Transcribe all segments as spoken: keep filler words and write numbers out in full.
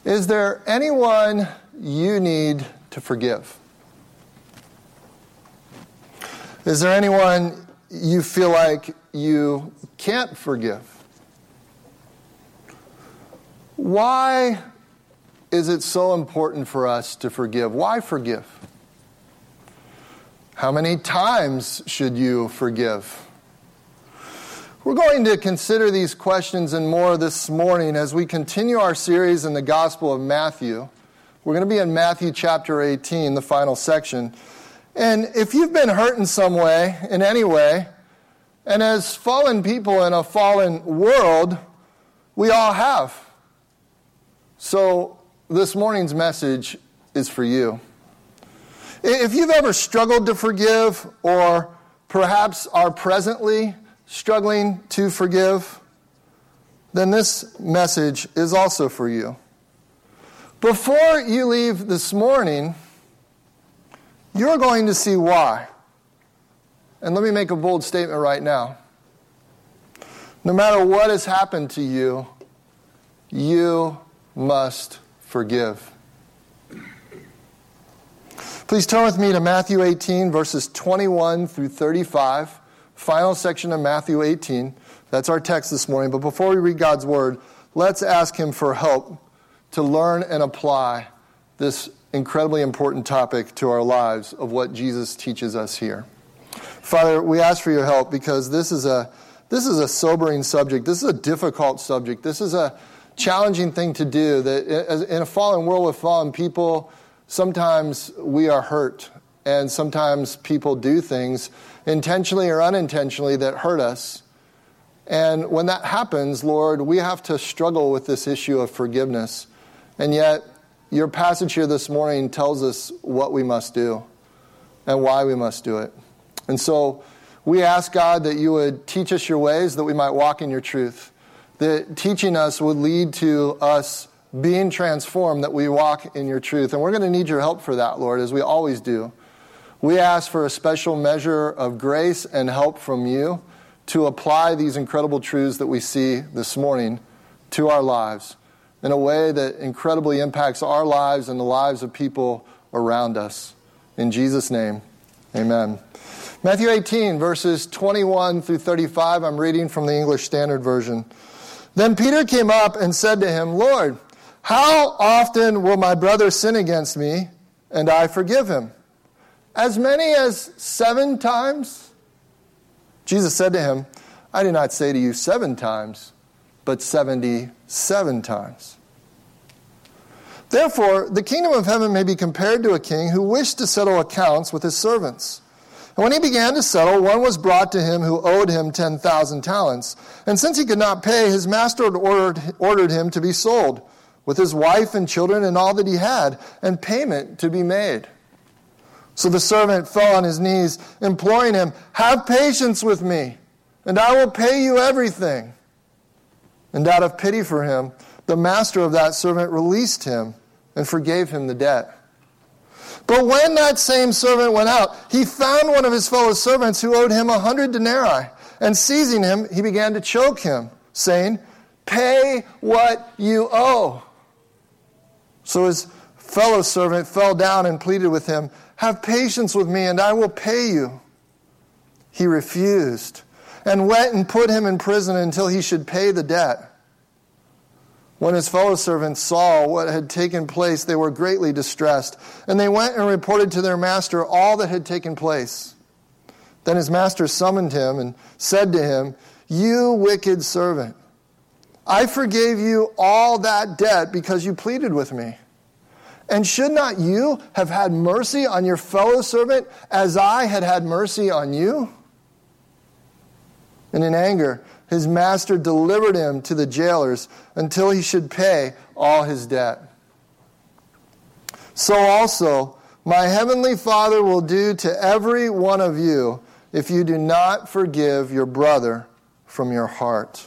Is there anyone you need to forgive? Is there anyone you feel like you can't forgive? Why is it so important for us to forgive? Why forgive? How many times should you forgive? We're going to consider these questions and more this morning as we continue our series in the Gospel of Matthew. We're going to be in Matthew chapter eighteen, the final section. And if you've been hurt in some way, in any way, and as fallen people in a fallen world, we all have. So this morning's message is for you. If you've ever struggled to forgive, or perhaps are presently struggling to forgive, then this message is also for you. Before you leave this morning, you're going to see why. And let me make a bold statement right now. No matter what has happened to you, you must forgive. Please turn with me to Matthew eighteen, verses twenty-one through thirty-five. Final section of Matthew eighteen. That's our text this morning. But before we read God's word, let's ask him for help to learn and apply this incredibly important topic to our lives of what Jesus teaches us here. Father, we ask for your help because this is a this is a sobering subject. This is a difficult subject. This is a challenging thing to do. That in a fallen world with fallen people, sometimes we are hurt, and sometimes people do things intentionally or unintentionally that hurt us. And when that happens, Lord, we have to struggle with this issue of forgiveness. And yet, your passage here this morning tells us what we must do and why we must do it. And so we ask, God, that you would teach us your ways, that we might walk in your truth. That teaching us would lead to us being transformed, that we walk in your truth. And we're going to need your help for that, Lord, as we always do. We ask for a special measure of grace and help from you to apply these incredible truths that we see this morning to our lives in a way that incredibly impacts our lives and the lives of people around us. In Jesus' name, amen. Matthew eighteen, verses twenty-one through thirty-five, I'm reading from the English Standard Version. Then Peter came up and said to him, Lord, how often will my brother sin against me, and I forgive him? As many as seven times? Jesus said to him, I do not say to you seven times, but seventy-seven times. Therefore, the kingdom of heaven may be compared to a king who wished to settle accounts with his servants. And when he began to settle, one was brought to him who owed him ten thousand talents. And since he could not pay, his master had ordered, ordered him to be sold, with his wife and children and all that he had, and payment to be made. So the servant fell on his knees, imploring him, have patience with me, and I will pay you everything. And out of pity for him, the master of that servant released him and forgave him the debt. But when that same servant went out, he found one of his fellow servants who owed him a hundred denarii. And seizing him, he began to choke him, saying, pay what you owe. So his fellow servant fell down and pleaded with him, have patience with me, and I will pay you. He refused, and went and put him in prison until he should pay the debt. When his fellow servants saw what had taken place, they were greatly distressed, and they went and reported to their master all that had taken place. Then his master summoned him and said to him, you wicked servant, I forgave you all that debt because you pleaded with me. And should not you have had mercy on your fellow servant as I had had mercy on you? And in anger, his master delivered him to the jailers until he should pay all his debt. So also, my heavenly Father will do to every one of you if you do not forgive your brother from your heart.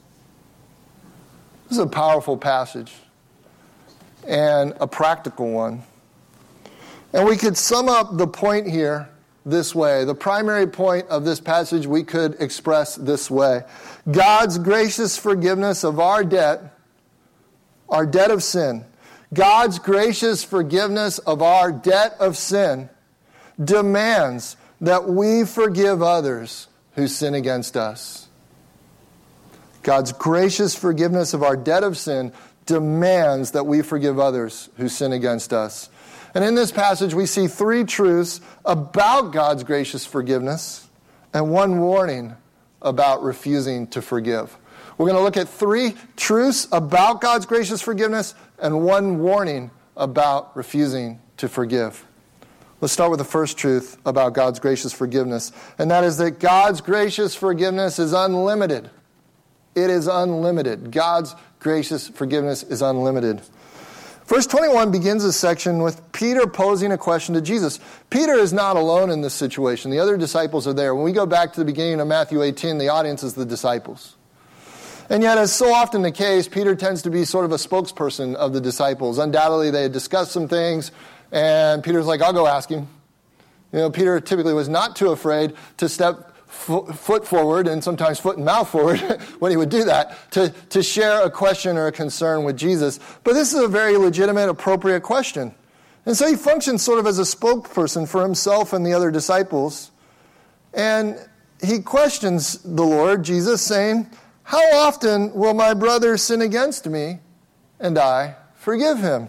This is a powerful passage and a practical one. And we could sum up the point here this way. The primary point of this passage we could express this way. God's gracious forgiveness of our debt, our debt of sin, God's gracious forgiveness of our debt of sin demands that we forgive others who sin against us. God's gracious forgiveness of our debt of sin demands that we forgive others who sin against us. And in this passage, we see three truths about God's gracious forgiveness and one warning about refusing to forgive. We're going to look at three truths about God's gracious forgiveness and one warning about refusing to forgive. Let's start with the first truth about God's gracious forgiveness, and that is that God's gracious forgiveness is unlimited. It is unlimited. God's gracious forgiveness is unlimited. Verse twenty-one begins this section with Peter posing a question to Jesus. Peter is not alone in this situation. The other disciples are there. When we go back to the beginning of Matthew eighteen, the audience is the disciples. And yet, as so often the case, Peter tends to be sort of a spokesperson of the disciples. Undoubtedly, they had discussed some things, and Peter's like, I'll go ask him. You know, Peter typically was not too afraid to step foot forward and sometimes foot and mouth forward when he would do that to, to share a question or a concern with Jesus. But this is a very legitimate, appropriate question. And so he functions sort of as a spokesperson for himself and the other disciples. And he questions the Lord, Jesus, saying, how often will my brother sin against me and I forgive him?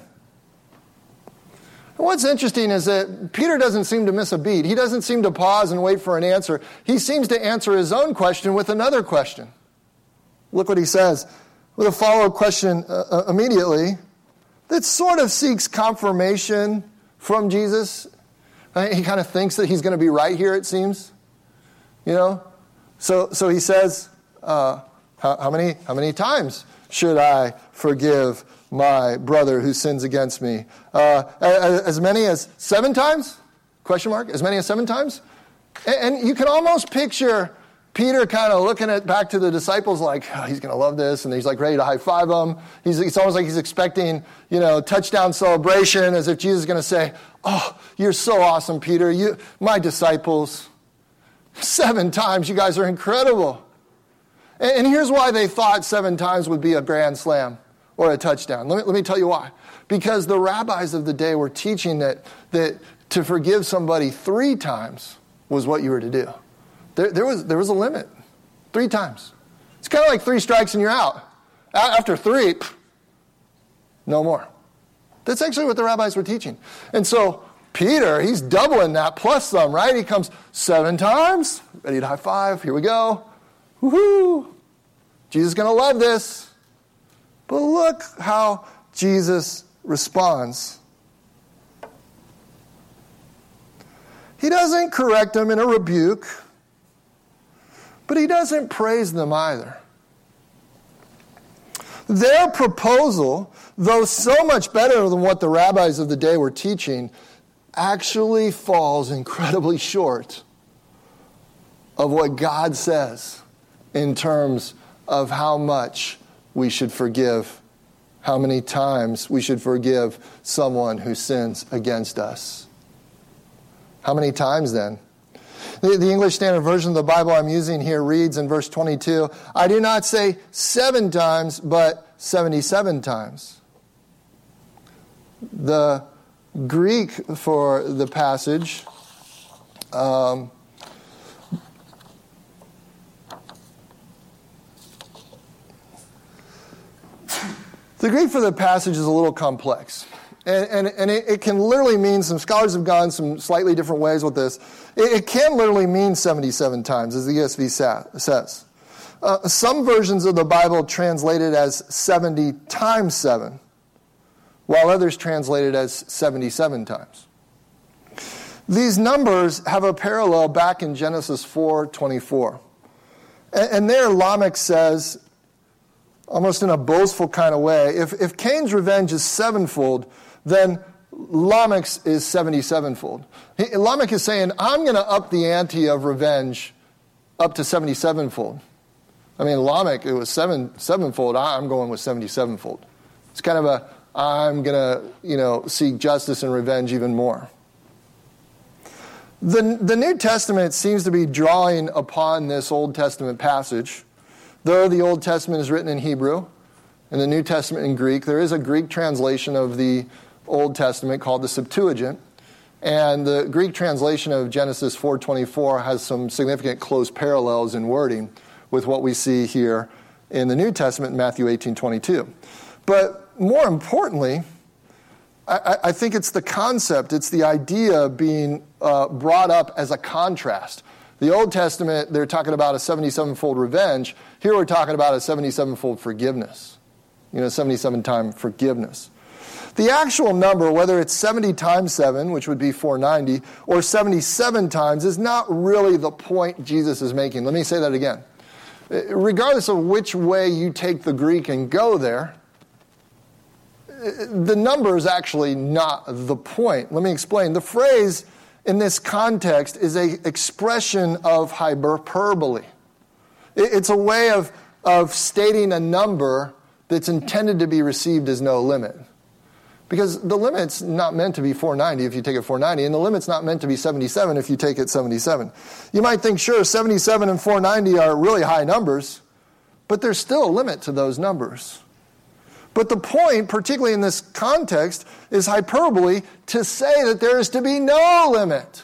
What's interesting is that Peter doesn't seem to miss a beat. He doesn't seem to pause and wait for an answer. He seems to answer his own question with another question. Look what he says with a follow-up question uh, immediately that sort of seeks confirmation from Jesus. He kind of thinks that he's going to be right here, it seems. You know? So so he says, uh, how, how many how many times should I forgive my brother who sins against me? Uh, as many as seven times? Question mark. As many as seven times? And, and you can almost picture Peter kind of looking at back to the disciples like, oh, he's going to love this. And he's like ready to high five them. He's, it's almost like he's expecting, you know, touchdown celebration as if Jesus is going to say, oh, you're so awesome, Peter. You, my disciples. Seven times. You guys are incredible. And, and here's why they thought seven times would be a grand slam or a touchdown. Let me, let me tell you why. Because the rabbis of the day were teaching that, that to forgive somebody three times was what you were to do. There, there was there was a limit. Three times. It's kind of like three strikes and you're out. After three, no more. That's actually what the rabbis were teaching. And so Peter, he's doubling that plus some, right? He comes seven times, ready to high five. Here we go. Woohoo! Jesus is going to love this. But look how Jesus responds. He doesn't correct them in a rebuke, but he doesn't praise them either. Their proposal, though so much better than what the rabbis of the day were teaching, actually falls incredibly short of what God says in terms of how much we should forgive, how many times we should forgive someone who sins against us. How many times then? The, the English Standard Version of the Bible I'm using here reads in verse twenty-two, I do not say seven times, but seventy-seven times. The Greek for the passage um, The Greek for the passage is a little complex. And, and, and it, it can literally mean, some scholars have gone some slightly different ways with this. It, it can literally mean seventy-seven times, as the E S V sa- says. Uh, some versions of the Bible translate it as seventy times seven, while others translate it as seventy-seven times. These numbers have a parallel back in Genesis four twenty-four. And, and there Lamech says, almost in a boastful kind of way, if, if Cain's revenge is sevenfold, then Lamech's is seventy-sevenfold. He, Lamech is saying, I'm going to up the ante of revenge up to seventy-sevenfold. I mean, Lamech, it was seven, sevenfold. I'm going with seventy-sevenfold. It's kind of a, I'm going to, you know, seek justice and revenge even more. The, the New Testament seems to be drawing upon this Old Testament passage, though the Old Testament is written in Hebrew, in the New Testament in Greek. There is a Greek translation of the Old Testament called the Septuagint. And the Greek translation of Genesis four twenty-four has some significant close parallels in wording with what we see here in the New Testament in Matthew eighteen twenty-two. But more importantly, I, I think it's the concept, it's the idea being uh, brought up as a contrast. The Old Testament, they're talking about a seventy-seven-fold revenge. Here we're talking about a seventy-seven-fold forgiveness. You know, seventy-seven-time forgiveness. The actual number, whether it's seventy times seven, which would be four hundred ninety, or seventy-seven times, is not really the point Jesus is making. Let me say that again. Regardless of which way you take the Greek and go there, the number is actually not the point. Let me explain. The phrase in this context is an expression of hyperbole. It's a way of, of stating a number that's intended to be received as no limit. Because the limit's not meant to be four hundred ninety if you take it four hundred ninety, and the limit's not meant to be seventy-seven if you take it seventy-seven. You might think, sure, seventy-seven and four hundred ninety are really high numbers, but there's still a limit to those numbers. But the point, particularly in this context, is hyperbole to say that there is to be no limit.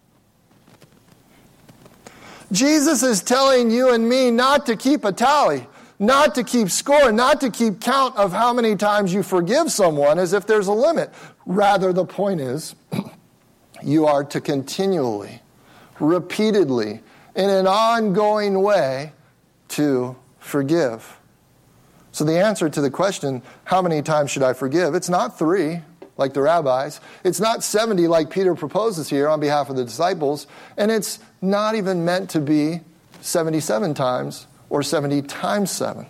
Jesus is telling you and me not to keep a tally, not to keep score, not to keep count of how many times you forgive someone as if there's a limit. Rather, the point is, you are to continually, repeatedly, in an ongoing way, to forgive. So the answer to the question, how many times should I forgive? It's not three, like the rabbis. It's not seventy, like Peter proposes here on behalf of the disciples. And it's not even meant to be seventy-seven times or seventy times seven.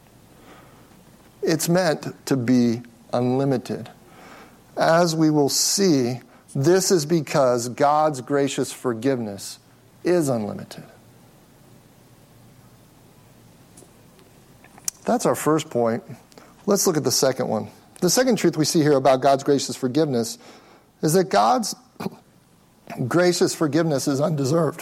It's meant to be unlimited. As we will see, this is because God's gracious forgiveness is unlimited. That's our first point. Let's look at the second one. The second truth we see here about God's gracious forgiveness is that God's gracious forgiveness is undeserved.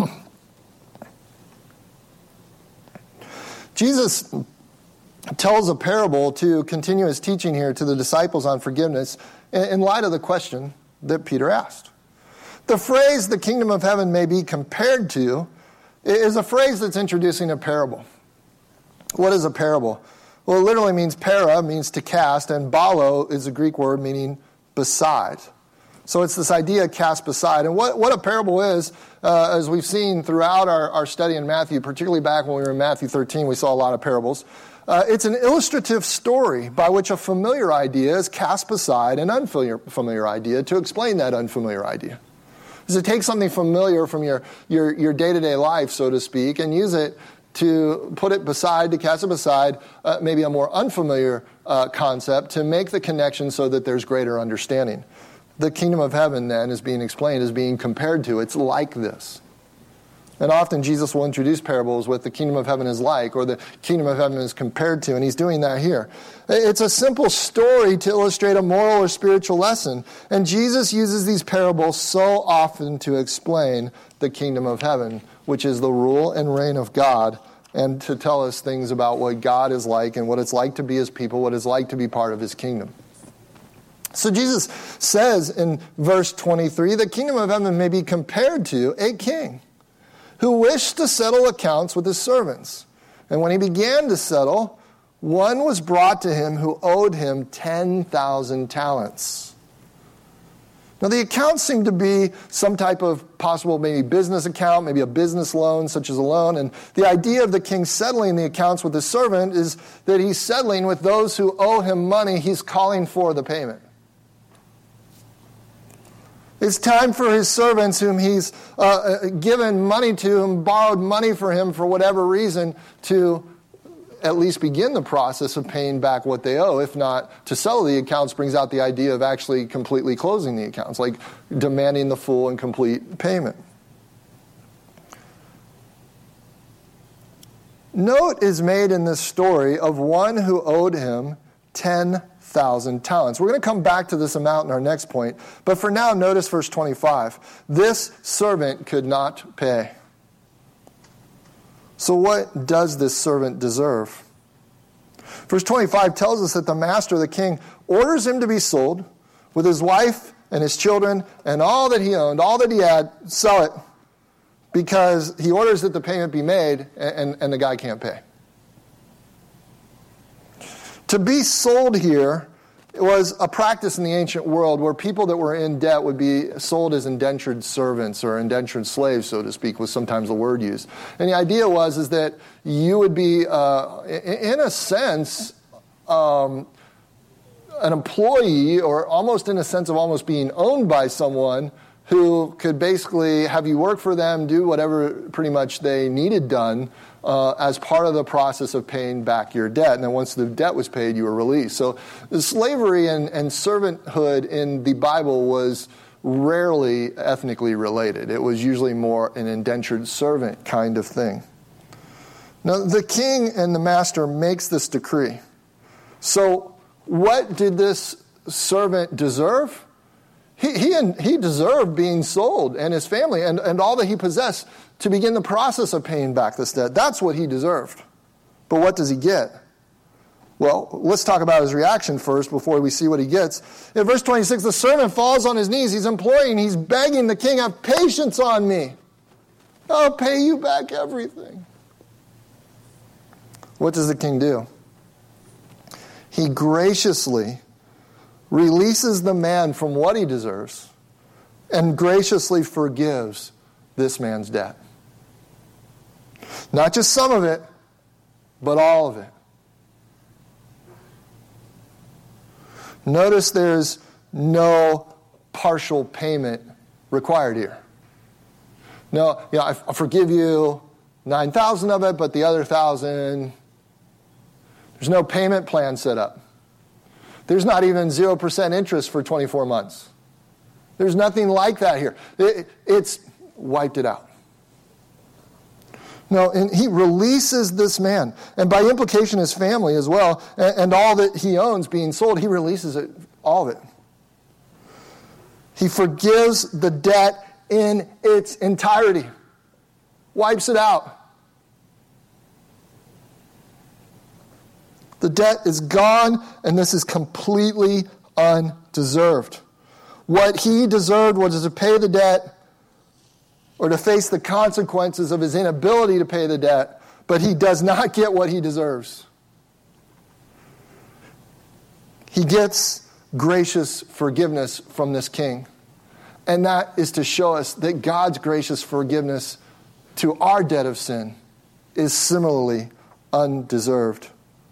Jesus tells a parable to continue his teaching here to the disciples on forgiveness in light of the question that Peter asked. The phrase, the kingdom of heaven may be compared to, is a phrase that's introducing a parable. What is a parable? Well, it literally means para, means to cast, and balo is a Greek word meaning beside. So it's this idea, cast beside. And what, what a parable is, uh, as we've seen throughout our, our study in Matthew, particularly back when we were in Matthew thirteen, we saw a lot of parables. Uh, it's an illustrative story by which a familiar idea is cast beside an unfamiliar familiar idea to explain that unfamiliar idea. Because it takes something familiar from your, your, your day-to-day life, so to speak, and use it to put it beside, to cast it beside, uh, maybe a more unfamiliar uh, concept, to make the connection so that there's greater understanding. The kingdom of heaven, then, is being explained, is being compared to. It's like this. And often Jesus will introduce parables with the kingdom of heaven is like, or the kingdom of heaven is compared to, and he's doing that here. It's a simple story to illustrate a moral or spiritual lesson, and Jesus uses these parables so often to explain the kingdom of heaven, which is the rule and reign of God, and to tell us things about what God is like and what it's like to be his people, what it's like to be part of his kingdom. So Jesus says in verse twenty-three, the kingdom of heaven may be compared to a king who wished to settle accounts with his servants. And when he began to settle, one was brought to him who owed him ten thousand talents. Now, the accounts seem to be some type of possible maybe business account, maybe a business loan, such as a loan. And the idea of the king settling the accounts with his servant is that he's settling with those who owe him money. He's calling for the payment. It's time for his servants whom he's uh, given money to, whom borrowed money for him for whatever reason, to at least begin the process of paying back what they owe. If not, to settle the accounts brings out the idea of actually completely closing the accounts, like demanding the full and complete payment. Note is made in this story of one who owed him ten thousand talents. We're going to come back to this amount in our next point, but for now, notice verse twenty-five. This servant could not pay. So what does this servant deserve? Verse twenty-five tells us that the master, the king, orders him to be sold with his wife and his children and all that he owned, all that he had, sell it, because he orders that the payment be made and, and, and the guy can't pay. To be sold here was a practice in the ancient world where people that were in debt would be sold as indentured servants or indentured slaves, so to speak, was sometimes the word used. And the idea was is that you would be, uh, in a sense, um, an employee, or almost in a sense of almost being owned by someone who could basically have you work for them, do whatever pretty much they needed done uh, as part of the process of paying back your debt. And then once the debt was paid, you were released. So the slavery and, and servanthood in the Bible was rarely ethnically related. It was usually more an indentured servant kind of thing. Now, the king and the master makes this decree. So what did this servant deserve? He, he, he deserved being sold, and his family and, and all that he possessed, to begin the process of paying back this debt. That's what he deserved. But what does he get? Well, let's talk about his reaction first before we see what he gets. In verse twenty-six, the servant falls on his knees. He's imploring, he's begging the king, have patience on me. I'll pay you back everything. What does the king do? He graciously releases the man from what he deserves and graciously forgives this man's debt. Not just some of it, but all of it. Notice there's no partial payment required here. No, you know, I, I forgive you nine thousand of it, but the other one thousand, there's no payment plan set up. There's not even zero percent interest for twenty-four months. There's nothing like that here. It, it's wiped it out. No, and he releases this man. And by implication, his family as well, and, and all that he owns being sold, he releases it, all of it. He forgives the debt in its entirety. Wipes it out. The debt is gone, and this is completely undeserved. What he deserved was to pay the debt or to face the consequences of his inability to pay the debt, but he does not get what he deserves. He gets gracious forgiveness from this king, and that is to show us that God's gracious forgiveness to our debt of sin is similarly undeserved.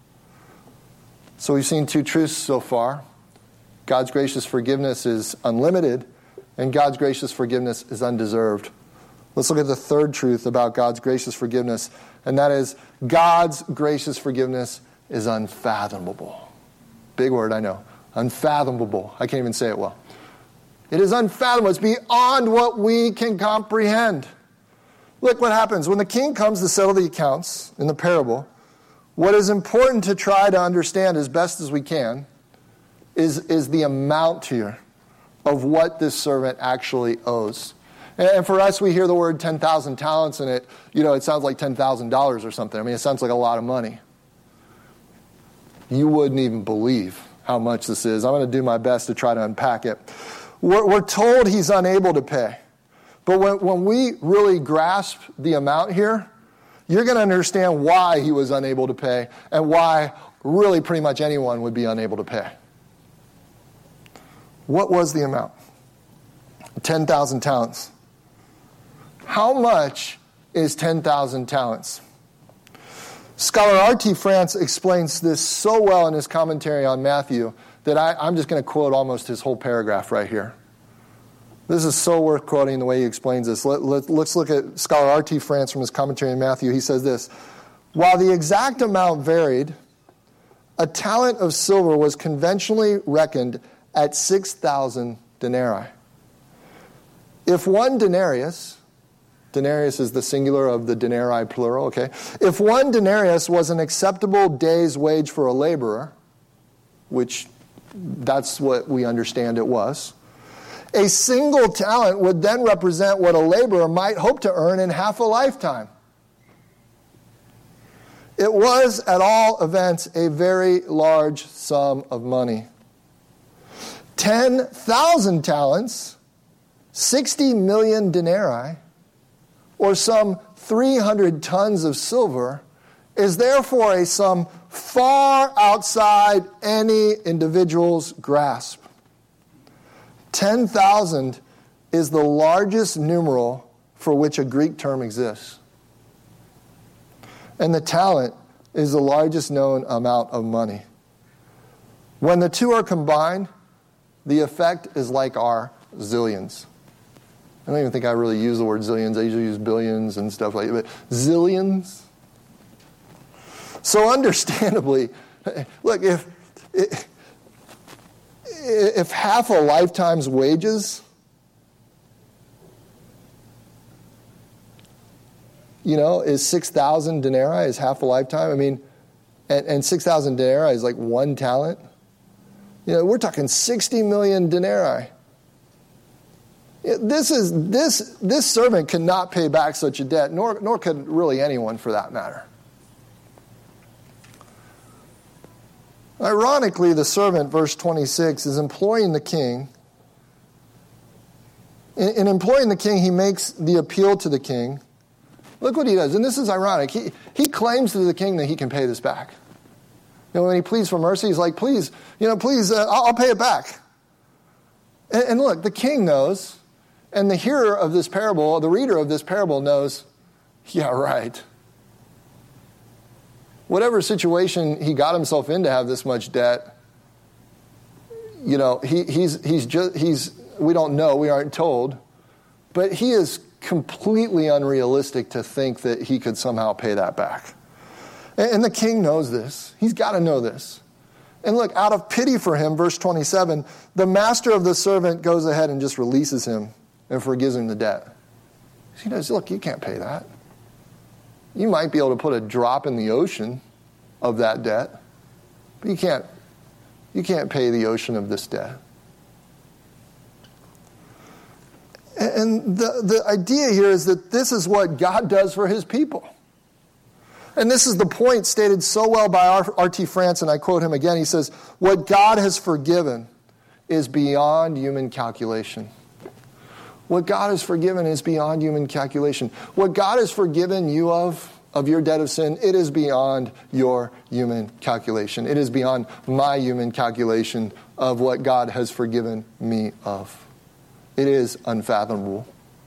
So we've seen two truths so far. God's gracious forgiveness is unlimited, and God's gracious forgiveness is undeserved. Let's look at the third truth about God's gracious forgiveness, and that is God's gracious forgiveness is unfathomable. Big word, I know. Unfathomable. I can't even say it well. It is unfathomable. It's beyond what we can comprehend. Look what happens. When the king comes to settle the accounts in the parable, what is important to try to understand as best as we can is, is the amount here of what this servant actually owes. And for us, we hear the word ten thousand talents, and it, you know, it sounds like ten thousand dollars or something. I mean, it sounds like a lot of money. You wouldn't even believe how much this is. I'm going to do my best to try to unpack it. We're, we're told he's unable to pay. But when, when we really grasp the amount here, you're going to understand why he was unable to pay and why really pretty much anyone would be unable to pay. What was the amount? ten thousand talents. How much is ten thousand talents? Scholar R T France explains this so well in his commentary on Matthew that I, I'm just going to quote almost his whole paragraph right here. This is so worth quoting the way he explains this. Let, let, let's look at Scholar R T France from his commentary on Matthew. He says this: while the exact amount varied, a talent of silver was conventionally reckoned at six thousand denarii. If one denarius, denarius is the singular of the denarii plural, okay? If one denarius was an acceptable day's wage for a laborer, which that's what we understand it was, a single talent would then represent what a laborer might hope to earn in half a lifetime. It was, at all events, a very large sum of money. ten thousand talents, sixty million denarii, or some three hundred tons of silver, is therefore a sum far outside any individual's grasp. ten thousand is the largest numeral for which a Greek term exists. And the talent is the largest known amount of money. When the two are combined, the effect is like our zillions. I don't even think I really use the word zillions. I usually use billions and stuff like that. But zillions? So understandably, look, if, if half a lifetime's wages, you know, is six thousand denarii, is half a lifetime. I mean, and, and six thousand denarii is like one talent. You know, we're talking sixty million denarii. This is this this servant cannot pay back such a debt, nor nor could really anyone for that matter. Ironically, the servant, verse twenty-six, is employing the king. In, in employing the king, he makes the appeal to the king. Look what he does, and this is ironic. He, he claims to the king that he can pay this back. You know, when he pleads for mercy, he's like, please, you know, please, uh, I'll, I'll pay it back. And, and look, the king knows, and the hearer of this parable, the reader of this parable knows, yeah, right. Whatever situation he got himself in to have this much debt, you know, he, he's, he's just, he's, we don't know, we aren't told, but he is completely unrealistic to think that he could somehow pay that back. And, and the king knows this. He's got to know this. And look, out of pity for him, verse twenty-seven, the master of the servant goes ahead and just releases him and forgives him the debt. He knows, look, you can't pay that. You might be able to put a drop in the ocean of that debt, but you can't, you can't pay the ocean of this debt. And the, the idea here is that this is what God does for his people. And this is the point stated so well by R T France, and I quote him again. He says, what God has forgiven is beyond human calculation. What God has forgiven is beyond human calculation. What God has forgiven you of, of your debt of sin, it is beyond your human calculation. It is beyond my human calculation of what God has forgiven me of. It is unfathomable.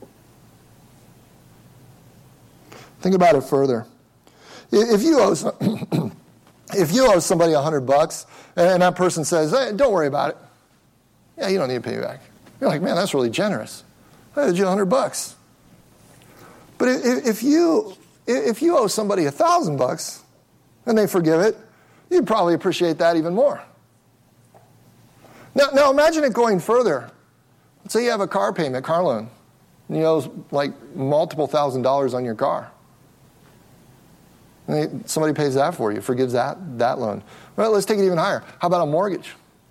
Think about it further. If you owe, if you owe somebody a hundred bucks, and that person says, hey, don't worry about it. Yeah, you don't need to pay me back. You're like, man, that's really generous. I owed you a hundred bucks. But if you if you owe somebody a thousand bucks and they forgive it, you'd probably appreciate that even more. Now, now imagine it going further. Let's say you have a car payment, car loan, and you owe like multiple thousand dollars on your car. And somebody pays that for you, forgives that, that loan. Well, let's take it even higher. How about a mortgage?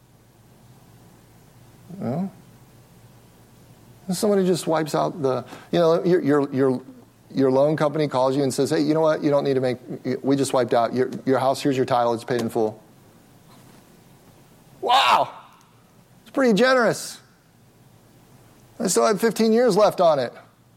Well, somebody just wipes out the, you know, your, your, your, your loan company calls you and says, hey, you know what, you don't need to make, we just wiped out your, your house, here's your title, it's paid in full. Wow, it's pretty generous. I still have fifteen years left on it.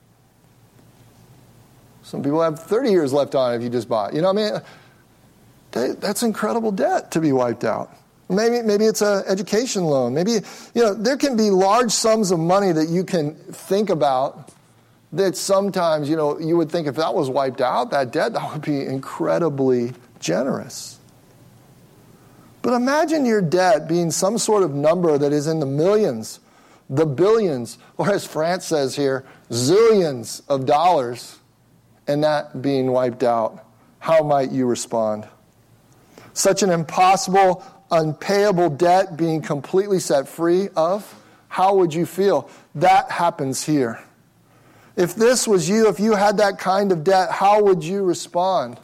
Some people have thirty years left on it if you just bought. You know what I mean? That, that's incredible debt to be wiped out. Maybe maybe it's an education loan. Maybe, you know, there can be large sums of money that you can think about that sometimes, you know, you would think if that was wiped out, that debt, that would be incredibly generous. But imagine your debt being some sort of number that is in the millions, the billions, or as France says here, zillions of dollars, and that being wiped out. How might you respond? Such an impossible, unpayable debt being completely set free of, how would you feel? That happens here. If this was you, if you had that kind of debt, how would you respond?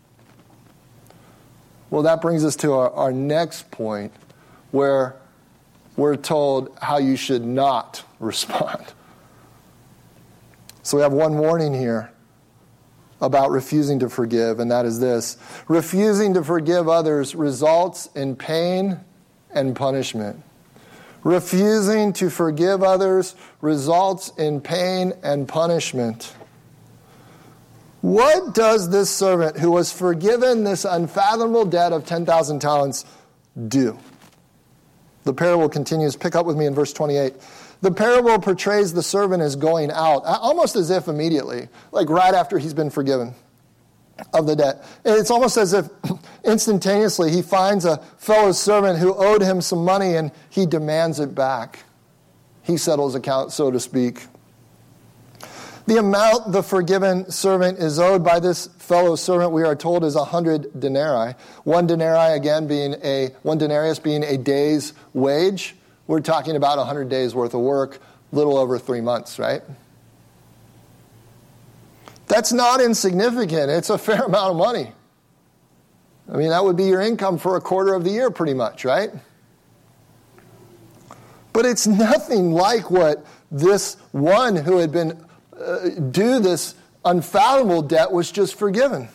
Well, that brings us to our, our next point, where we're told how you should not respond. So we have one warning here. about refusing to forgive, and that is this. Refusing to forgive others results in pain and punishment. Refusing to forgive others results in pain and punishment. What does this servant who was forgiven this unfathomable debt of ten thousand talents do? The parable continues. Pick up with me in verse twenty-eight. The parable portrays the servant as going out, almost as if immediately, like right after he's been forgiven of the debt. It's almost as if instantaneously he finds a fellow servant who owed him some money and he demands it back. He settles account, so to speak. The amount the forgiven servant is owed by this fellow servant, we are told, is a hundred denarii. One denarii, again, being a one denarius being a day's wage. We're talking about a hundred days worth of work, little over three months, right? That's not insignificant. It's a fair amount of money. I mean, that would be your income for a quarter of the year, pretty much, right? But it's nothing like what this one who had been uh, due this unfathomable debt was just forgiven.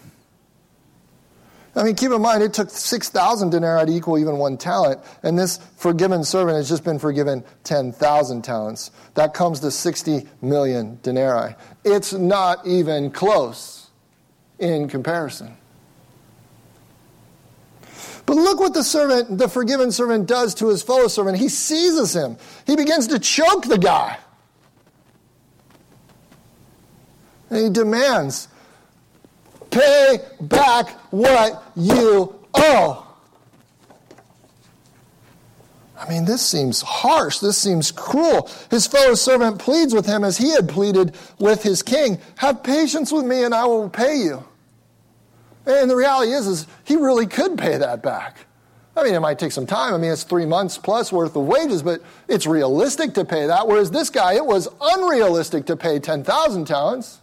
I mean, keep in mind, it took six thousand denarii to equal even one talent, and this forgiven servant has just been forgiven ten thousand talents. That comes to sixty million denarii. It's not even close in comparison. But look what the servant, the forgiven servant does to his fellow servant. He seizes him. He begins to choke the guy. And he demands, pay back what you owe. I mean, this seems harsh. This seems cruel. His fellow servant pleads with him as he had pleaded with his king. Have patience with me and I will pay you. And the reality is, is he really could pay that back. I mean, it might take some time. I mean, it's three months plus worth of wages, but it's realistic to pay that. Whereas this guy, it was unrealistic to pay ten thousand talents.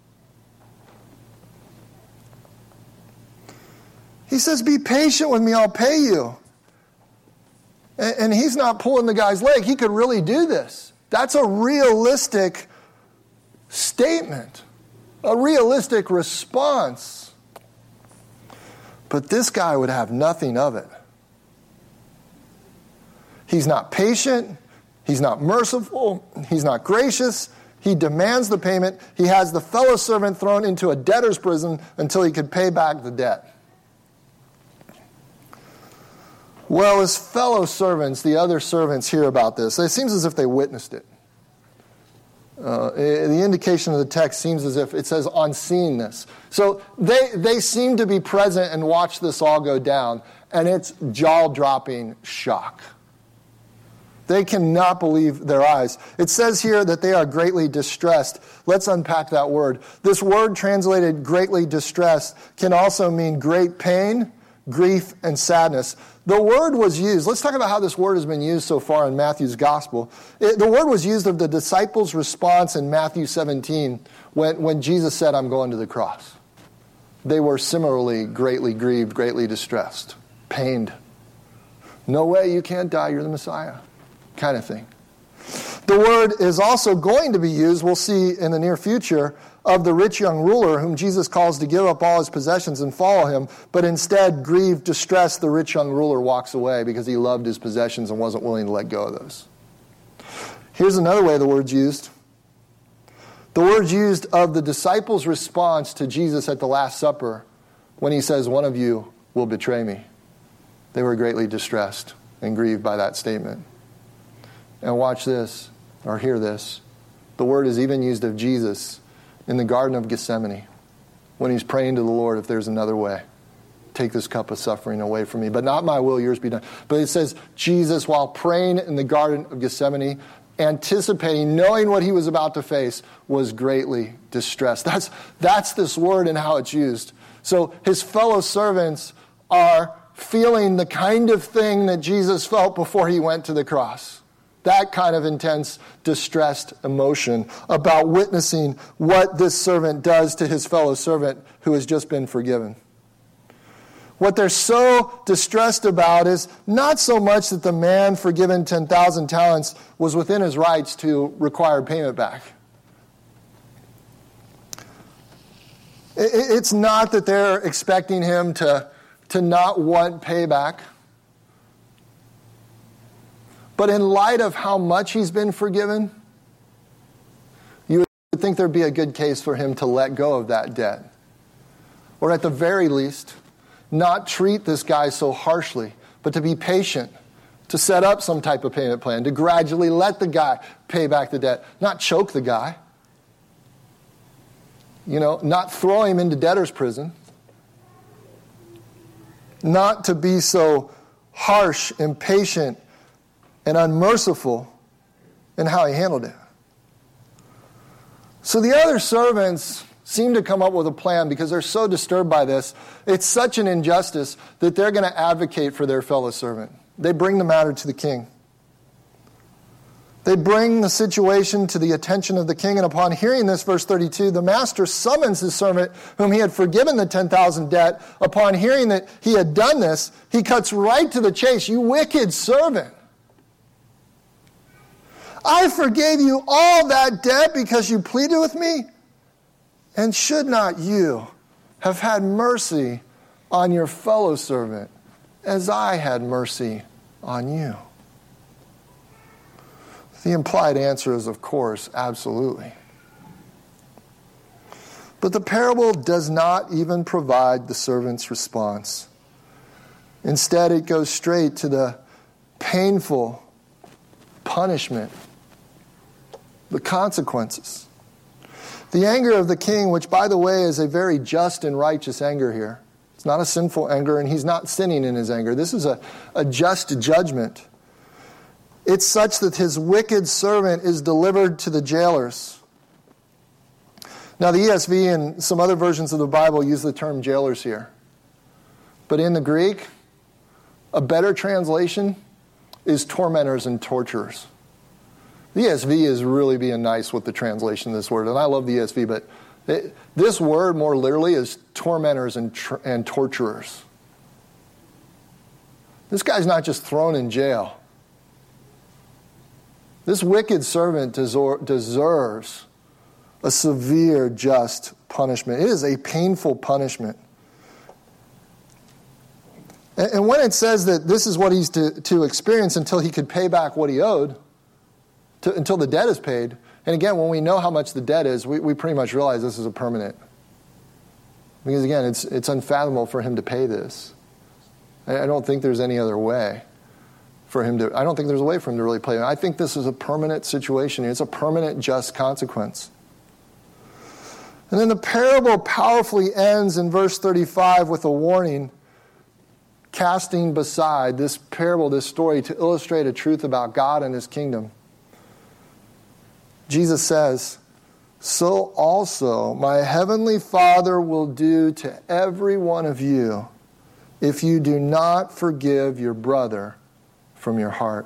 He says, be patient with me, I'll pay you. And he's not pulling the guy's leg. He could really do this. That's a realistic statement, a realistic response. But this guy would have nothing of it. He's not patient. He's not merciful. He's not gracious. He demands the payment. He has the fellow servant thrown into a debtor's prison until he could pay back the debt. Well, his fellow servants, the other servants, hear about this. It seems as if they witnessed it. Uh, the indication of the text seems as if it says on seeing this. So they, they seem to be present and watch this all go down, and it's jaw-dropping shock. They cannot believe their eyes. It says here that they are greatly distressed. Let's unpack that word. This word translated greatly distressed can also mean great pain, grief, and sadness. The word was used, let's talk about how this word has been used so far in Matthew's gospel. It, the word was used of the disciples' response in Matthew seventeen when, when Jesus said, I'm going to the cross. They were similarly greatly grieved, greatly distressed, pained. No way, you can't die, you're the Messiah, kind of thing. The word is also going to be used, we'll see in the near future, of the rich young ruler whom Jesus calls to give up all his possessions and follow him, but instead, grieved, distressed, the rich young ruler walks away because he loved his possessions and wasn't willing to let go of those. Here's another way the word's used. The word's used of the disciples' response to Jesus at the Last Supper when he says, one of you will betray me. They were greatly distressed and grieved by that statement. And watch this, or hear this. The word is even used of Jesus in the Garden of Gethsemane when he's praying to the Lord, if there's another way, take this cup of suffering away from me. But not my will, yours be done. But it says Jesus, while praying in the Garden of Gethsemane, anticipating, knowing what he was about to face, was greatly distressed. That's, that's this word and how it's used. So his fellow servants are feeling the kind of thing that Jesus felt before he went to the cross. That kind of intense, distressed emotion about witnessing what this servant does to his fellow servant who has just been forgiven. What they're so distressed about is not so much that the man forgiven ten thousand talents was within his rights to require payment back. It's not that they're expecting him to, to not want payback. But in light of how much he's been forgiven, you would think there'd be a good case for him to let go of that debt. Or at the very least, not treat this guy so harshly, but to be patient, to set up some type of payment plan, to gradually let the guy pay back the debt, not choke the guy. You know, not throw him into debtor's prison. Not to be so harsh, impatient, and unmerciful in how he handled it. So the other servants seem to come up with a plan because they're so disturbed by this. It's such an injustice that they're going to advocate for their fellow servant. They bring the matter to the king. They bring the situation to the attention of the king, and upon hearing this, verse thirty-two, the master summons his servant whom he had forgiven the ten thousand debt. Upon hearing that he had done this, he cuts right to the chase. You wicked servant! I forgave you all that debt because you pleaded with me. And should not you have had mercy on your fellow servant as I had mercy on you? The implied answer is, of course, absolutely. But the parable does not even provide the servant's response. Instead, it goes straight to the painful punishment, the consequences. The anger of the king, which, by the way, is a very just and righteous anger here. It's not a sinful anger, and he's not sinning in his anger. This is a, a just judgment. It's such that his wicked servant is delivered to the jailers. Now, the E S V and some other versions of the Bible use the term jailers here. But in the Greek, a better translation is tormentors and torturers. The E S V is really being nice with the translation of this word, and I love the E S V, but it, this word more literally is tormentors and, tr- and torturers. This guy's not just thrown in jail. This wicked servant desor- deserves a severe, just punishment. It is a painful punishment. And, and when it says that this is what he's to, to experience until he could pay back what he owed, to, until the debt is paid, and again, when we know how much the debt is, we, we pretty much realize this is a permanent. Because again, it's, it's unfathomable for him to pay this. I, I don't think there's any other way. For him to, I don't think there's a way for him to really play. I think this is a permanent situation. It's a permanent just consequence. And then the parable powerfully ends in verse thirty-five with a warning, casting beside this parable, this story, to illustrate a truth about God and his kingdom. Jesus says, "So also my heavenly Father will do to every one of you if you do not forgive your brother from your heart."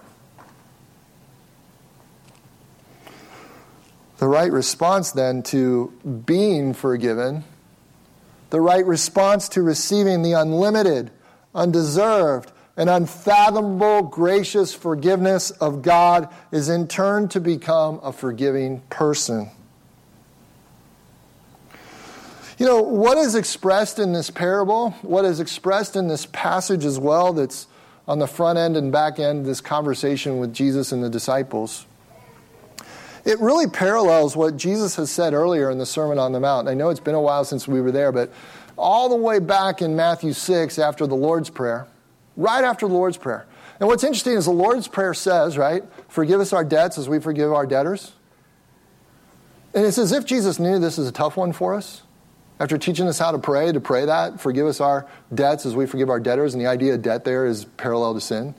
The right response then to being forgiven, the right response to receiving the unlimited, undeserved, and unfathomable gracious forgiveness of God is in turn to become a forgiving person. You know, what is expressed in this parable, what is expressed in this passage as well that's on the front end and back end of this conversation with Jesus and the disciples, it really parallels what Jesus has said earlier in the Sermon on the Mount. I know it's been a while since we were there, but all the way back in Matthew six after the Lord's Prayer, right after the Lord's Prayer. And what's interesting is the Lord's Prayer says, right, forgive us our debts as we forgive our debtors. And it's as if Jesus knew this is a tough one for us. After teaching us how to pray, to pray that, forgive us our debts as we forgive our debtors, and the idea of debt there is parallel to sin.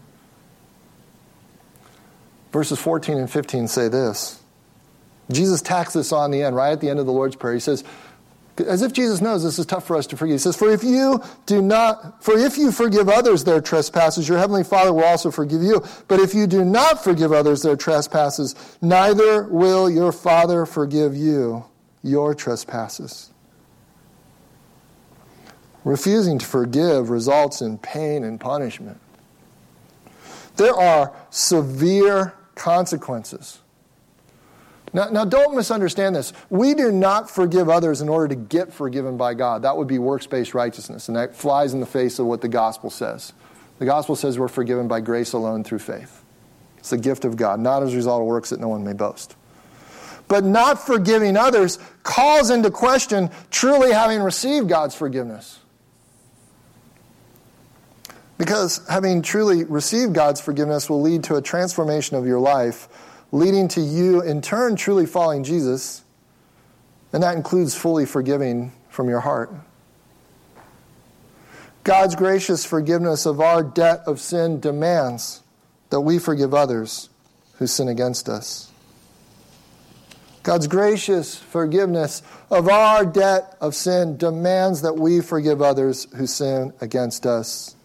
Verses fourteen and fifteen say this. Jesus tacks this on the end, right at the end of the Lord's Prayer. He says, as if Jesus knows this is tough for us to forgive. He says, For if you do not, for if you forgive others their trespasses, your heavenly Father will also forgive you. But if you do not forgive others their trespasses, neither will your Father forgive you your trespasses. Refusing to forgive results in pain and punishment. There are severe consequences Now, now, don't misunderstand this. We do not forgive others in order to get forgiven by God. That would be works-based righteousness, and that flies in the face of what the gospel says. The gospel says we're forgiven by grace alone through faith. It's the gift of God, not as a result of works that no one may boast. But not forgiving others calls into question truly having received God's forgiveness. Because having truly received God's forgiveness will lead to a transformation of your life, leading to you, in turn, truly following Jesus. And that includes fully forgiving from your heart. God's gracious forgiveness of our debt of sin demands that we forgive others who sin against us. God's gracious forgiveness of our debt of sin demands that we forgive others who sin against us.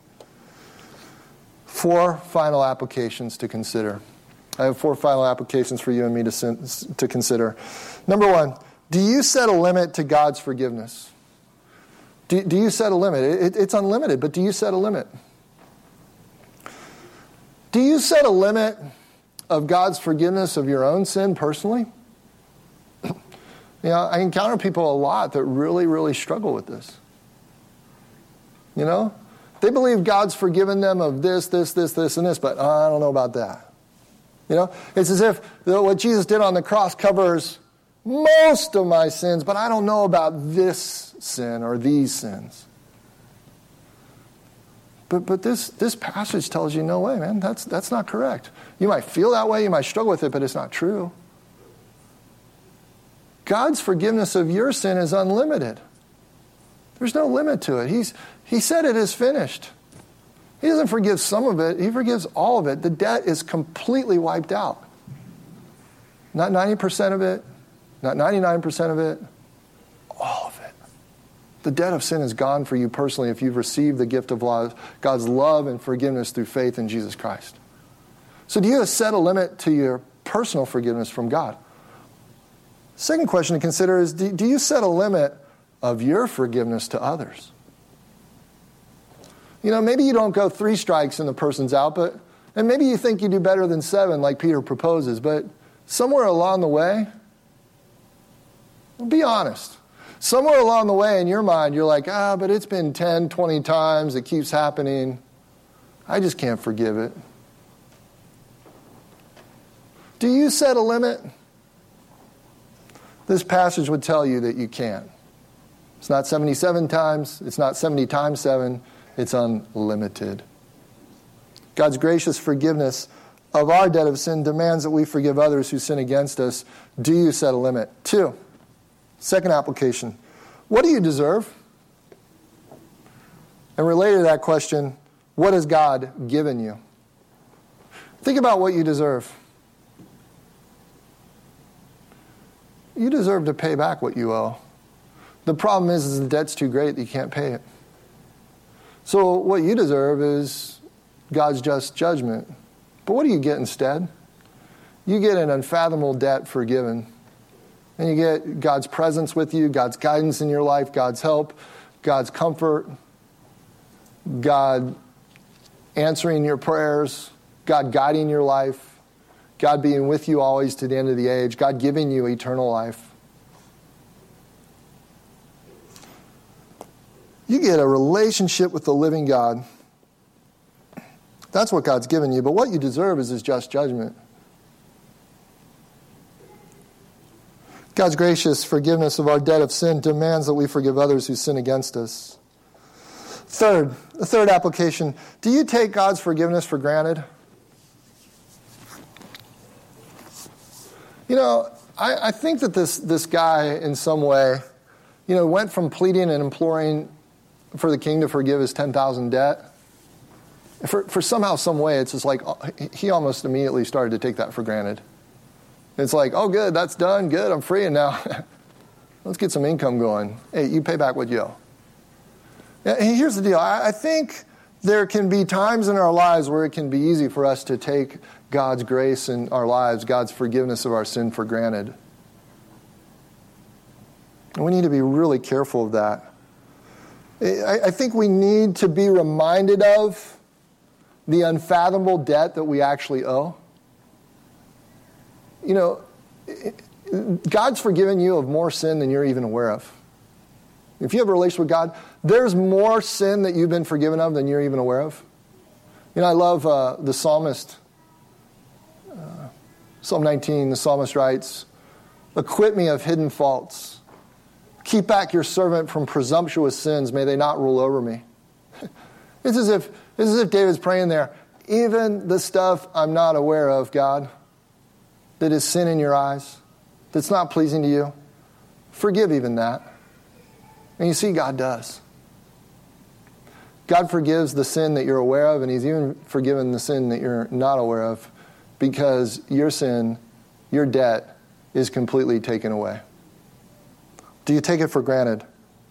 Four final applications to consider. I have four final applications for you and me to, sin, to consider. Number one, do you set a limit to God's forgiveness? Do, do you set a limit? It, it's unlimited, but do you set a limit? Do you set a limit of God's forgiveness of your own sin personally? You know, I encounter people a lot that really, really struggle with this. You know? They believe God's forgiven them of this, this, this, this, and this, but uh, I don't know about that. You know? It's as if what Jesus did on the cross covers most of my sins, but I don't know about this sin or these sins. But but this this passage tells you, no way, man, that's that's not correct. You might feel that way, you might struggle with it, but it's not true. God's forgiveness of your sin is unlimited. There's no limit to it. He's He said it is finished. He doesn't forgive some of it, He forgives all of it. The debt is completely wiped out. Not ninety percent of it, not ninety-nine percent of it, all of it. The debt of sin is gone for you personally if you've received the gift of love, God's love and forgiveness through faith in Jesus Christ. So do you set a limit to your personal forgiveness from God? Second question to consider is, do, do you set a limit of your forgiveness to others? You know, maybe you don't go three strikes and the person's out, but and maybe you think you do better than seven like Peter proposes, but somewhere along the way, be honest. Somewhere along the way in your mind, you're like, ah, but it's been ten, twenty times. It keeps happening. I just can't forgive it. Do you set a limit? This passage would tell you that you can't. It's not seventy-seven times. It's not seventy times seven. It's unlimited. God's gracious forgiveness of our debt of sin demands that we forgive others who sin against us. Do you set a limit? Two. Second application, what do you deserve? And related to that question, what has God given you? Think about what you deserve. You deserve to pay back what you owe. The problem is, is the debt's too great that you can't pay it. So what you deserve is God's just judgment. But what do you get instead? You get an unfathomable debt forgiven. And you get God's presence with you, God's guidance in your life, God's help, God's comfort, God answering your prayers, God guiding your life, God being with you always to the end of the age, God giving you eternal life. You get a relationship with the living God. That's what God's given you, but what you deserve is His just judgment. God's gracious forgiveness of our debt of sin demands that we forgive others who sin against us. Third, the third application, do you take God's forgiveness for granted? You know, I, I think that this, this guy in some way, you know, went from pleading and imploring for the king to forgive his ten thousand debt. For, for somehow, some way, it's just like he almost immediately started to take that for granted. It's like, oh, good, that's done. Good, I'm free. And now let's get some income going. Hey, you pay back what you owe. And here's the deal. I, I think there can be times in our lives where it can be easy for us to take God's grace in our lives, God's forgiveness of our sin for granted. And we need to be really careful of that. I, I think we need to be reminded of the unfathomable debt that we actually owe. You know, God's forgiven you of more sin than you're even aware of. If you have a relationship with God, there's more sin that you've been forgiven of than you're even aware of. You know, I love uh, the psalmist. Uh, Psalm nineteen, the psalmist writes, "Acquit me of hidden faults. Keep back your servant from presumptuous sins. May they not rule over me." It's as if, it's as if David's praying there. Even the stuff I'm not aware of, God, that is sin in your eyes, that's not pleasing to you, forgive even that. And you see, God does. God forgives the sin that you're aware of, and he's even forgiven the sin that you're not aware of, because your sin, your debt, is completely taken away. Do you take it for granted?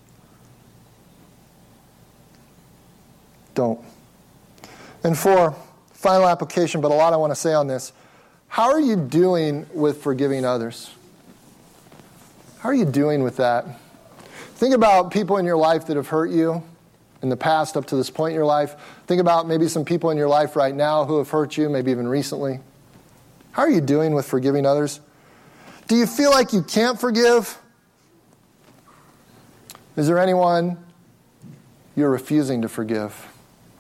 Don't. And four, final application, but a lot I want to say on this. How are you doing with forgiving others? How are you doing with that? Think about people in your life that have hurt you in the past up to this point in your life. Think about maybe some people in your life right now who have hurt you, maybe even recently. How are you doing with forgiving others? Do you feel like you can't forgive? Is there anyone you're refusing to forgive?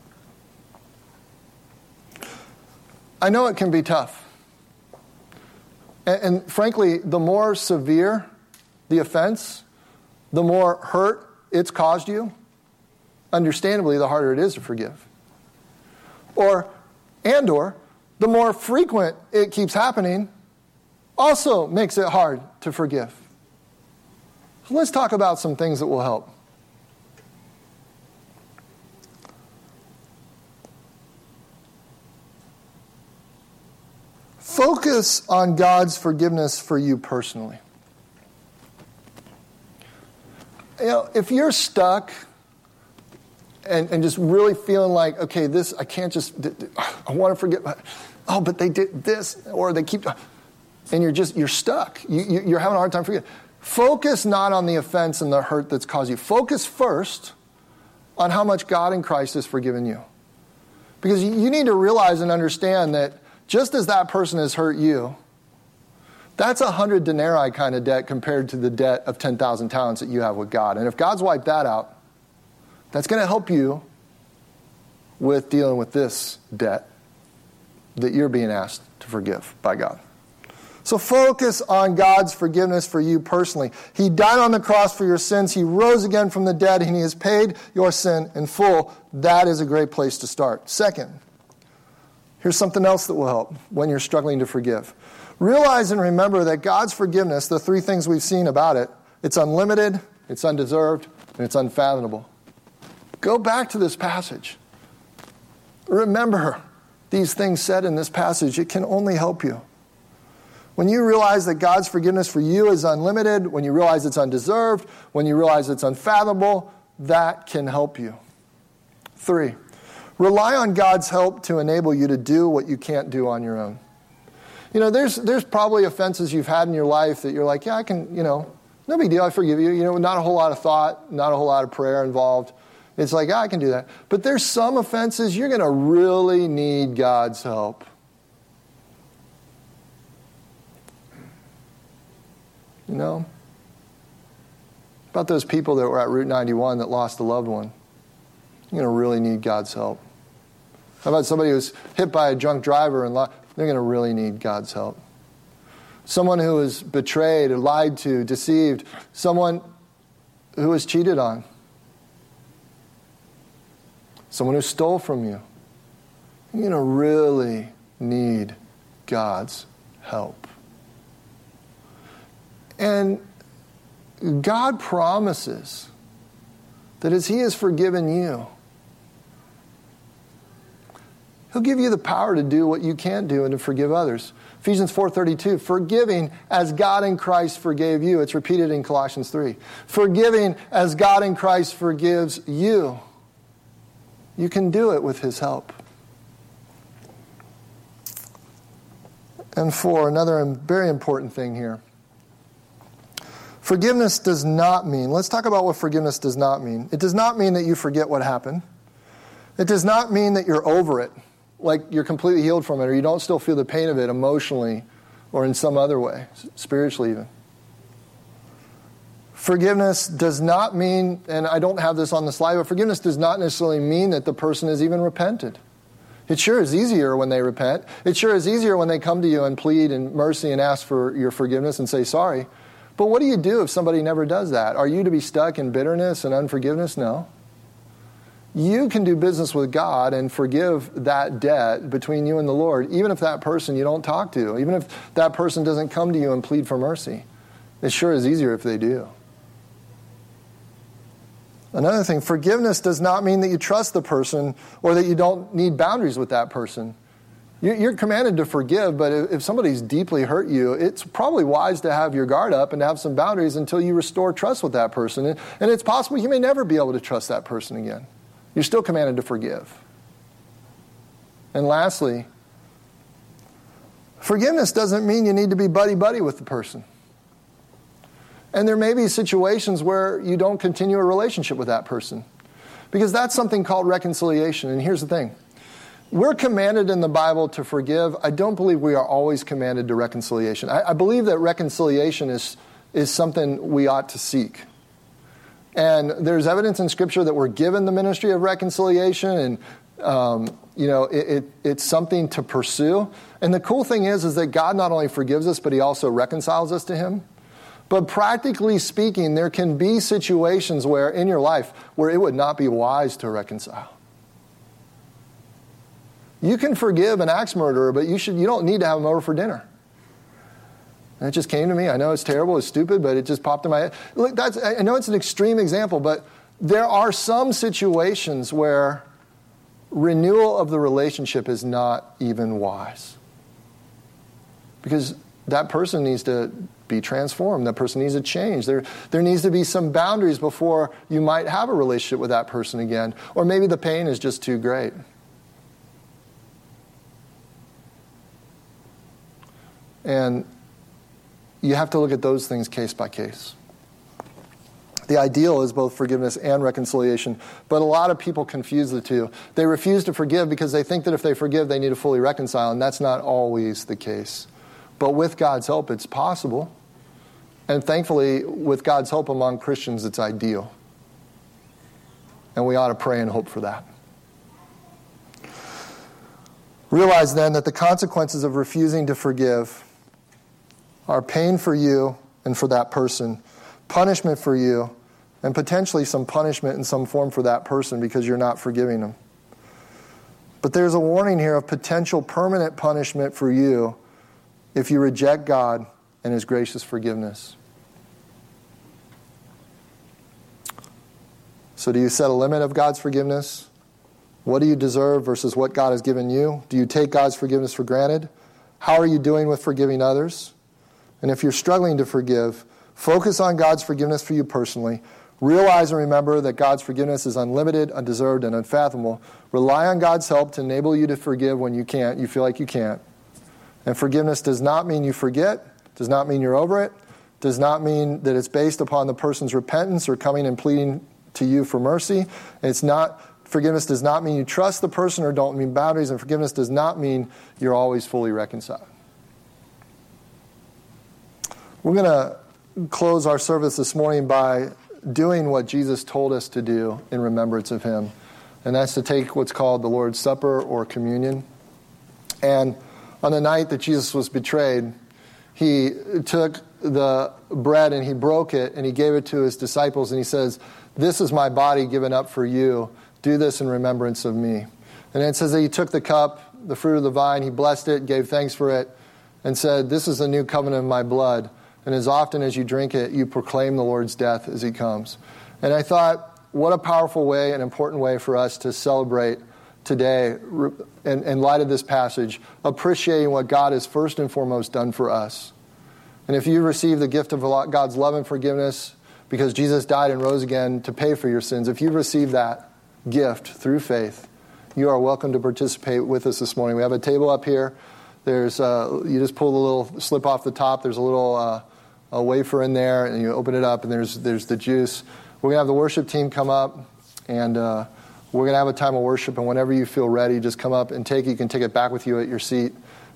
I know it can be tough. And, and frankly, the more severe the offense, the more hurt it's caused you, understandably, the harder it is to forgive. Or, and or, the more frequent it keeps happening, also makes it hard to forgive. So let's talk about some things that will help. Focus on God's forgiveness for you personally. You know, if you're stuck and, and just really feeling like, okay, this, I can't just, I want to forget, oh, but they did this, or they keep, and you're just, you're stuck. You, you, you're having a hard time forgetting. Focus not on the offense and the hurt that's caused you. Focus first on how much God in Christ has forgiven you. Because you need to realize and understand that just as that person has hurt you, that's a hundred denarii kind of debt compared to the debt of ten thousand talents that you have with God. And if God's wiped that out, that's going to help you with dealing with this debt that you're being asked to forgive by God. So focus on God's forgiveness for you personally. He died on the cross for your sins. He rose again from the dead, and he has paid your sin in full. That is a great place to start. Second, here's something else that will help when you're struggling to forgive. Realize and remember that God's forgiveness, the three things we've seen about it, it's unlimited, it's undeserved, and it's unfathomable. Go back to this passage. Remember these things said in this passage. It can only help you. When you realize that God's forgiveness for you is unlimited, when you realize it's undeserved, when you realize it's unfathomable, that can help you. Three, rely on God's help to enable you to do what you can't do on your own. You know, there's there's probably offenses you've had in your life that you're like, yeah, I can, you know, no big deal, I forgive you. You know, not a whole lot of thought, not a whole lot of prayer involved. It's like, yeah, I can do that. But there's some offenses you're going to really need God's help. You know? About those people that were at Route ninety-one that lost a loved one. You're going to really need God's help. How about somebody who's hit by a drunk driver and lo- they're going to really need God's help. Someone who was betrayed, or lied to, deceived. Someone who was cheated on. Someone who stole from you. You're going to really need God's help. And God promises that as he has forgiven you, he'll give you the power to do what you can't do and to forgive others. Ephesians four thirty-two, forgiving as God in Christ forgave you. It's repeated in Colossians three. Forgiving as God in Christ forgives you. You can do it with his help. And four, another very important thing here. Forgiveness does not mean, let's talk about what forgiveness does not mean. It does not mean that you forget what happened. It does not mean that you're over it, like you're completely healed from it, or you don't still feel the pain of it emotionally or in some other way, spiritually even. Forgiveness does not mean, and I don't have this on the slide, but forgiveness does not necessarily mean that the person has even repented. It sure is easier when they repent. It sure is easier when they come to you and plead in mercy and ask for your forgiveness and say sorry. But what do you do if somebody never does that? Are you to be stuck in bitterness and unforgiveness? No. You can do business with God and forgive that debt between you and the Lord, even if that person you don't talk to, even if that person doesn't come to you and plead for mercy. It sure is easier if they do. Another thing, forgiveness does not mean that you trust the person or that you don't need boundaries with that person. You're commanded to forgive, but if somebody's deeply hurt you, it's probably wise to have your guard up and to have some boundaries until you restore trust with that person. And it's possible you may never be able to trust that person again. You're still commanded to forgive. And lastly, forgiveness doesn't mean you need to be buddy-buddy with the person. And there may be situations where you don't continue a relationship with that person, because that's something called reconciliation. And here's the thing. We're commanded in the Bible to forgive. I don't believe we are always commanded to reconciliation. I, I believe that reconciliation is, is something we ought to seek. And there's evidence in Scripture that we're given the ministry of reconciliation, and um, you know it, it, it's something to pursue. And the cool thing is, is that God not only forgives us, but He also reconciles us to Him. But practically speaking, there can be situations where in your life where it would not be wise to reconcile. You can forgive an axe murderer, but you should you don't need to have him over for dinner. And it just came to me. I know it's terrible, it's stupid, but it just popped in my head. Look, that's I know it's an extreme example, but there are some situations where renewal of the relationship is not even wise. Because that person needs to be transformed. That person needs to change. There, there needs to be some boundaries before you might have a relationship with that person again. Or maybe the pain is just too great. And you have to look at those things case by case. The ideal is both forgiveness and reconciliation, but a lot of people confuse the two. They refuse to forgive because they think that if they forgive, they need to fully reconcile, and that's not always the case. But with God's help, it's possible. And thankfully, with God's help among Christians, it's ideal. And we ought to pray and hope for that. Realize then that the consequences of refusing to forgive are pain for you and for that person, punishment for you, and potentially some punishment in some form for that person because you're not forgiving them. But there's a warning here of potential permanent punishment for you if you reject God and His gracious forgiveness. So do you set a limit of God's forgiveness? What do you deserve versus what God has given you? Do you take God's forgiveness for granted? How are you doing with forgiving others? And if you're struggling to forgive, focus on God's forgiveness for you personally. Realize and remember that God's forgiveness is unlimited, undeserved, and unfathomable. Rely on God's help to enable you to forgive when you can't, you feel like you can't. And forgiveness does not mean you forget, does not mean you're over it, does not mean that it's based upon the person's repentance or coming and pleading to you for mercy. It's not, forgiveness does not mean you trust the person or don't mean boundaries, and forgiveness does not mean you're always fully reconciled. We're going to close our service this morning by doing what Jesus told us to do in remembrance of Him. And that's to take what's called the Lord's Supper or communion. And on the night that Jesus was betrayed, He took the bread and He broke it and He gave it to His disciples and He says, "This is my body given up for you. Do this in remembrance of me." And then it says that He took the cup, the fruit of the vine, He blessed it, gave thanks for it, and said, "This is the new covenant of my blood. And as often as you drink it, you proclaim the Lord's death as He comes." And I thought, what a powerful way, an important way for us to celebrate today in, in light of this passage, appreciating what God has first and foremost done for us. And if you receive the gift of God's love and forgiveness because Jesus died and rose again to pay for your sins, if you've received that gift through faith, you are welcome to participate with us this morning. We have a table up here. There's uh, you just pull the little slip off the top. There's a little uh, a wafer in there, and you open it up, and there's there's the juice. We're gonna have the worship team come up, and uh, we're gonna have a time of worship. And whenever you feel ready, just come up and take it. You can take it back with you at your seat,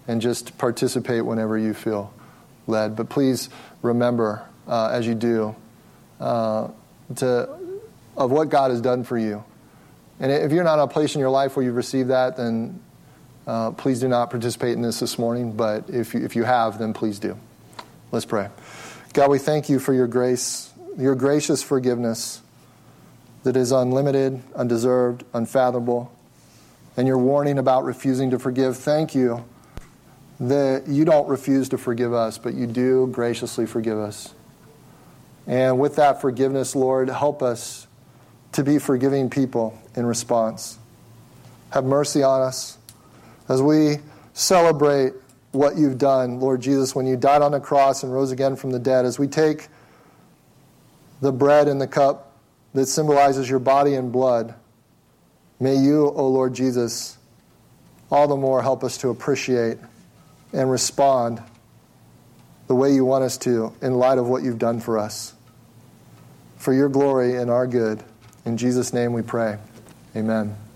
and just participate whenever you feel led. But please remember, uh, as you do, uh, to of what God has done for you. And if you're not in a place in your life where you've received that, then uh, please do not participate in this this morning. But if you, if you have, then please do. Let's pray. God, we thank you for your grace, your gracious forgiveness that is unlimited, undeserved, unfathomable, and your warning about refusing to forgive. Thank you that you don't refuse to forgive us, but you do graciously forgive us. And with that forgiveness, Lord, help us to be forgiving people in response. Have mercy on us as we celebrate what you've done, Lord Jesus, when you died on the cross and rose again from the dead. As we take the bread and the cup that symbolizes your body and blood, may you, O Lord Jesus, all the more help us to appreciate and respond the way you want us to in light of what you've done for us. For your glory and our good. In Jesus' name we pray. Amen.